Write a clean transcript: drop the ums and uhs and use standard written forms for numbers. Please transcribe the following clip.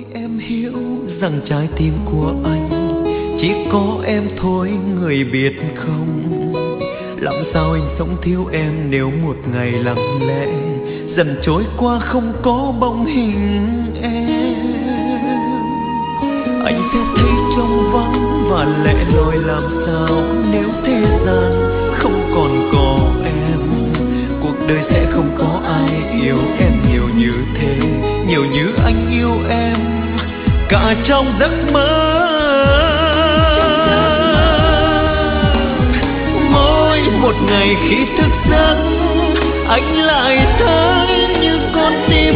em hiểu rằng trái tim của anh chỉ có em thôi, người biết không? Làm sao anh sống thiếu em nếu một ngày lặng lẽ dần trôi qua không có bóng hình em? Anh sẽ thấy trống vắng và lẻ loi làm sao nếu thế gian không còn có em. Cuộc đời sẽ không có ai yêu em nhiều như thế, nhiều như anh yêu em cả trong giấc mơ. Mỗi một ngày khi thức giấc anh lại thấy như con tim